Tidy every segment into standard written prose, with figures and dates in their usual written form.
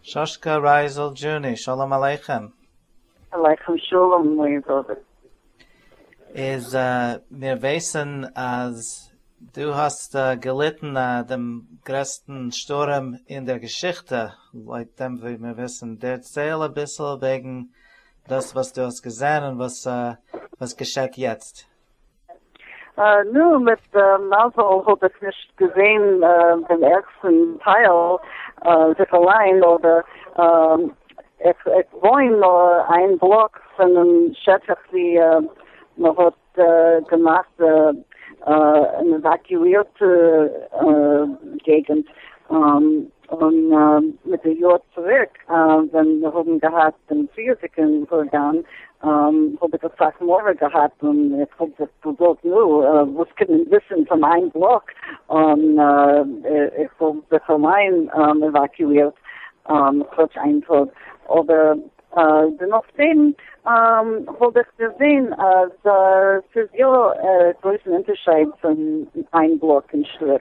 Shoshka Reisel Juni, Shalom Aleichem. Aleichem Shalom, my brother. Is mir wissen, als du hast gelitten dem größten Sturm in der Geschichte, like dem wie wir wissen, der erzähl ein bisschen wegen das, was du hast gesehen und was geschieht jetzt. Nur mit Mazel habe ich nicht gesehen, den ersten Teil, sich allein, oder ich wohne nur ein Block von einem Städtchen, die man hat gemacht, eine evakuierte Gegend. Und mit der Jahr zurück, wenn wir haben gehabt den Physiken Organ, habe ich gesagt, morgen gehabt und ich habe gesagt, was können wir wissen von einem Block? Und ich habe sich allein evakuiert, kurz einen Tag. Aber dennoch habe ich gesehen, als es ist ja größten Unterschied von einem Block in Schritt.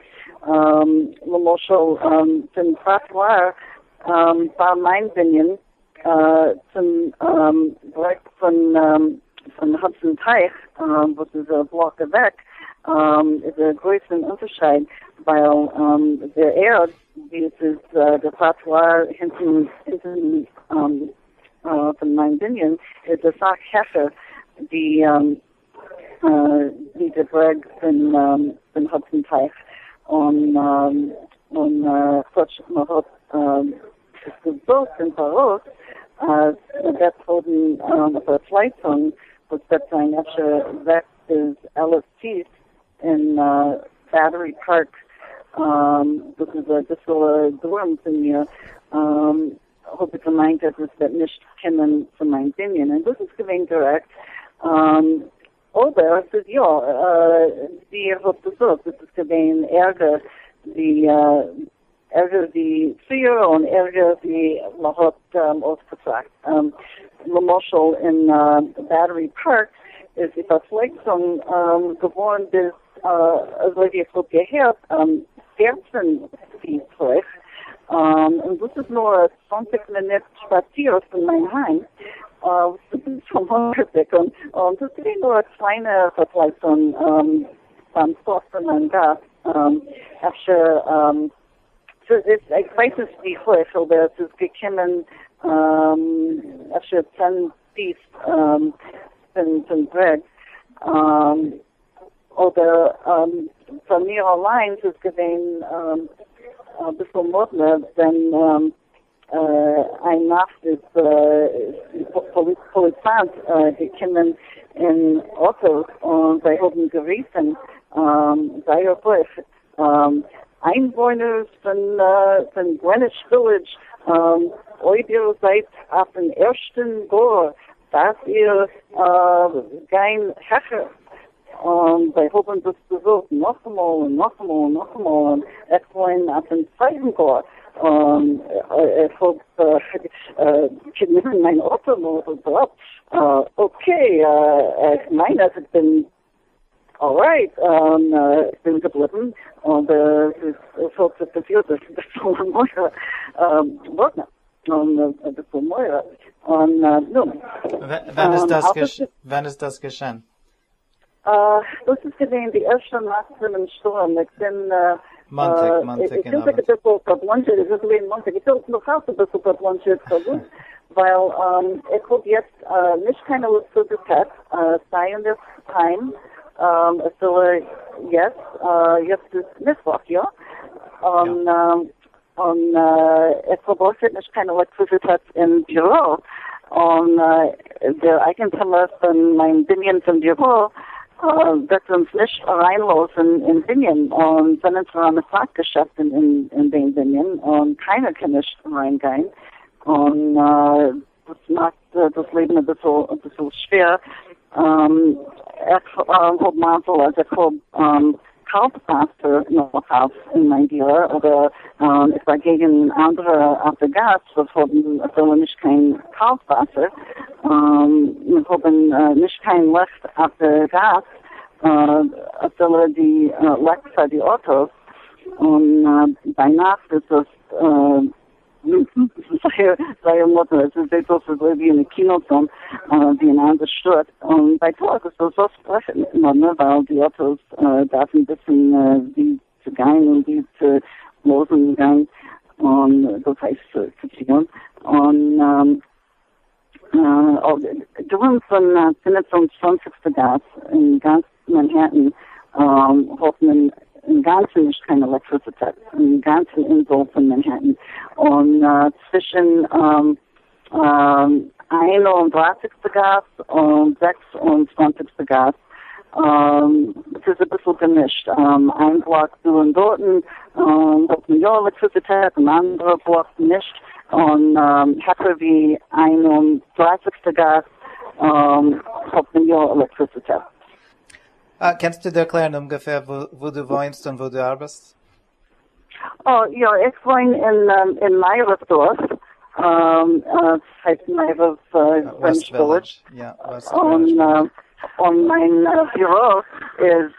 Zum Trottoir war mein Binion zum Bereich von Hudson Teich, was ist ein Block weg, ist ein größten Unterschied, weil der Erd, wie es ist, der Trottoir hinten von meinem Binion, ist eine Sache Hefe, die der Berg von Hudson Teich. Und man hat es gesucht in Paros, das wurden auf Leitung, was das ein erster Weg ist, LST in Battery Park, das ist ein bisschen Durm von mir, habe ich gemeint, dass es das nicht kennen von meinem Binion. Und das ist gewesen direkt. Oder es ist ja, wie ihr habt gesagt, es ist gewesen Ärger, die Frier und Ärger, die man hat ausgefragt. Moschel in Battery Park ist die Verpflichtung geworden bis, also wie ich habe gehört, 14 Feet. Und das ist nur 20 Minuten spaziert von meinem Heim. Vom Hungerdeck und das ist nur eine kleine Verpflichtung beim Stoff von meinem Gas. Ich weiß es nicht, aber es ist gekommen, 10 Feet von Bread. Oder von mir allein ist es gewesen ein bisschen modner, denn ein Nacht ist Polizei gekommen in Autos und sie haben gerufen, sei ruhig. Einwohner von Greenwich Village, ihr seid auf dem ersten Door, dass ihr kein Hacker. Und sie haben das versucht, noch einmal. Und ich war auf dem zweiten Door. Ich habe genommen mein Automobil drauf. Okay, ich meine, ich bin alright, ich bin geblieben und es hat sich gefühlt, dass ich so ein Mäuer wurde. Und das so ein Mäuer. Und nun. Wann ist das geschehen? Das ist gewesen die erste Nacht von dem Sturm. Ich bin Montag, ich bin ein bisschen verblanchert, es ist gewesen Montag. Ich will noch auch ein bisschen verblanchert, weil ich habe jetzt nicht keine Lust zu gehabt, sei in der Time. So jetzt ist Mittwoch, ja. Und ich habe auch nicht keine Elektrizität im Büro. Und der Eigentümer von meinem Binion vom Büro wird uns nicht reinlassen in Binion. Und sind uns an das Fahrtgeschäft in den Binion und keiner kann nicht reingehen. Und das macht das Leben ein bisschen schwer. Ich habe manchmal, also ich habe Kaltwasser noch auf in mein Dealer, oder ich war gegen andere auf der Gas, das haben also nicht kein Kaltwasser. Wir haben nicht kein Licht auf der Gas, also die Licht für die Autos. Und bei Nacht ist das sei Mutter, es ist etwas, so wie eine Kinozone, die in einer Stadt. Und bei Tag ist das so sprechen immer, ne, weil die Autos darf ein bisschen die zu gehen und die zu losen gehen. Und das heißt zu ziehen. Und du von 25. Gas in ganz Manhattan hat man im Ganzen nicht keine Elektrizität, im ganzen Insel von Manhattan. Und zwischen 31. Gas und 26. Gas es ist ein bisschen gemischt. Ein Block du und dort hat man ja Elektrizität, ein anderer Block nicht. Und hätte wie 31. Gas hat man ja Elektrizität. Kannst du dir erklären ungefähr, wo du wohnst und wo du arbeitest? Oh, ja, ich wohne in Meirersdorf. Es heißt Meirersdorf West Village. Ja, West Village. Und mein Büro ist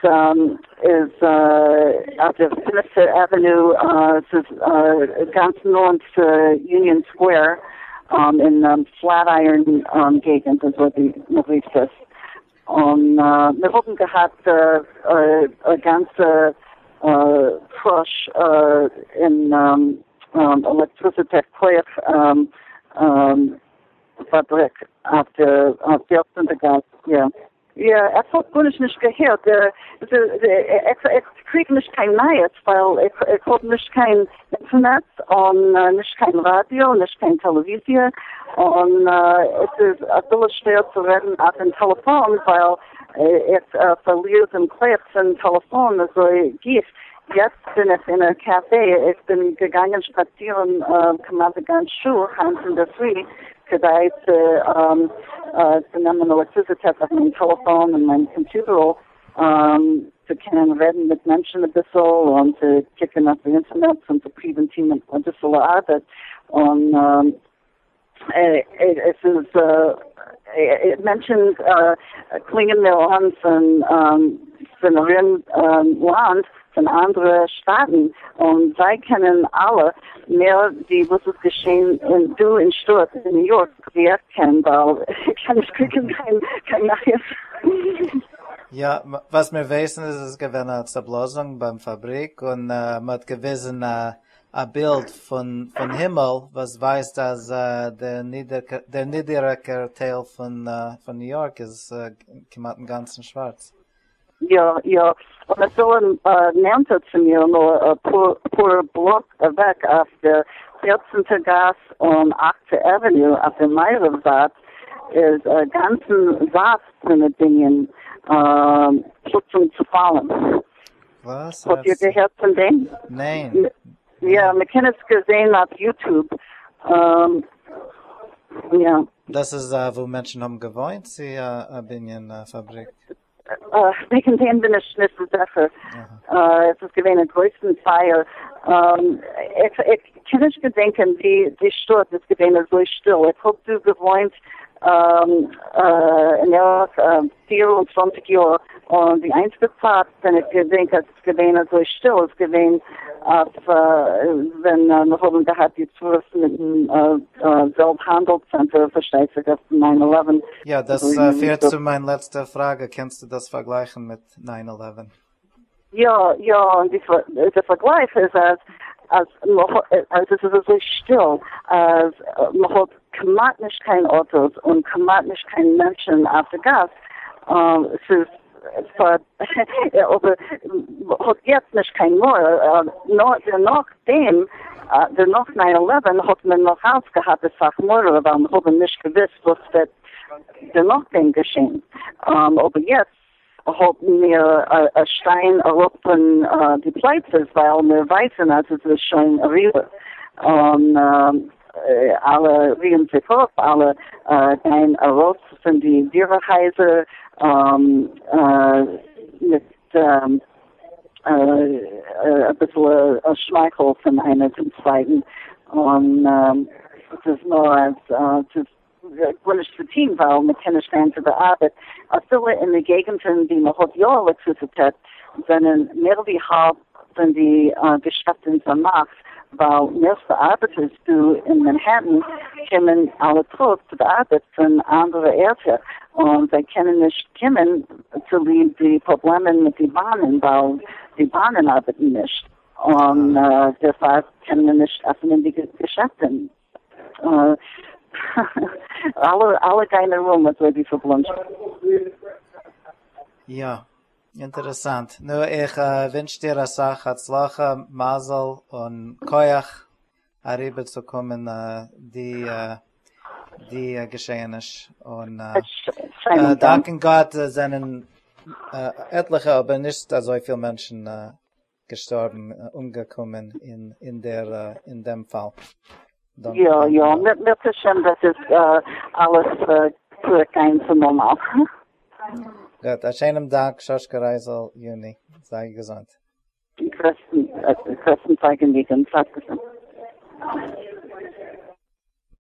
auf der Sinister Avenue, es ist ganz north Union Square, in Flatiron Gegend, ist was die Maurice ist. Und wir haben gehabt eine ganze Crush in Elektrizität Fabrik auf der 14. Gas, ja. Ja, es hat gar nicht gehört. Ich kriege nicht kein Neues, weil ich habe nicht kein Internet und nicht kein Radio, nicht kein Television. Und es ist ein bisschen schwer zu reden auf dem Telefon, weil ich verliere den Klicks im Telefon, also Gift. Jetzt bin ich in einem Café. Ich bin gegangen spazieren, kam ganz Schuh, Hans in der Früh, today zu nehmen Elektrizität auf meinem Telefon und meinem Computer, zu können reden mit Menschen ein bisschen und zu kicken auf dem Internet und zu präventieren ein bisschen Arbeit. Und es ist, Menschen klingen mir an von einem Land, von anderen Staaten und sie kennen alle mehr, was ist geschehen in Stutt, in New York, wie ich kenne, weil ich kriege kein Neues. Ja, was wir wissen ist, es gibt eine Zerblosung beim Fabrik und man hat gewissen ein Bild von Himmel, was weiß, dass der niedrige Teil von New York ist im ganzen Schwarz. Ja. Und es soll nannte zu mir nur ein paar Block weg auf der 14. Gas und 8. Avenue auf der Meirersatz ist ganzen Satz von Dingen plötzlich zu fallen. Was? Habt ihr gehört von dem? Nein. Ja, wir können es gesehen auf YouTube. Ja. Das ist, wo Menschen haben gewohnt, sie bin in der Fabrik. Wegen dem bin ich nicht so sicher. Es ist gewesen eine größte Feier. Ich kann nicht gedenken, die Stadt ist gewesen so still. Ich habe du gewohnt in der 24 Jahre und die einzige Zeit, wenn ich gedenke, es ist gewesen so still, es ist gewesen, wenn wir haben gehabt, die Tourist mit dem Welthandelcenter, versteht sich, das 9/11. Ja, das führt zu meiner letzten Frage. Kannst du das vergleichen mit 9/11? Ja, und der Vergleich ist, als es ist so still, als man hat kaum nicht kein Autos und kaum nicht kein Menschen auf der Gas. Es ist aber hat jetzt nicht kein Neuer. Nachdem, nach 9/11 hat man noch ausgehabt, es sagt Neuer, weil man hat nicht gewusst, was wird nachdem geschehen. Aber jetzt hat mir ein Stein erupfen die Plätze, weil wir wissen, dass es ist schon rüber. Und alle riegen sich auf, alle gehen raus von die Dürerhäuser mit ein bisschen Schmeichel von einer zum Zweiten. Und es ist nur als gwynnisch zu Team, weil wir können stehen zu der Arbeit. Viele in den Gegenden, die man hat ja Elektrizität, sind mehr wie halb von die Geschäfte in der Markt, weil meeste Arbeiters du in Manhattan kommen alle zurück zu der Arbeit von anderen Orten und sie können nicht kommen zu die Probleme mit den Bahnen, weil die Bahnen arbeiten nicht. Und deshalb können wir nicht öffnen die Geschäfte. alle gehen rum mit so die Verblunsch. Ja, interessant. Nur ich wünsche dir eine Sache, Hatzlacha, Mazel und Koyach, arriba zu kommen, die geschehen ist. Und danken Gott sind etliche, aber nicht so viele Menschen gestorben, umgekommen in dem Fall. Ja, mit Hashem, das ist alles zurückgehen zu normal. Gut, a schönem Dank, Shoshka Reisel, Juni. Sei gesund. Christen zeigen die den Tag.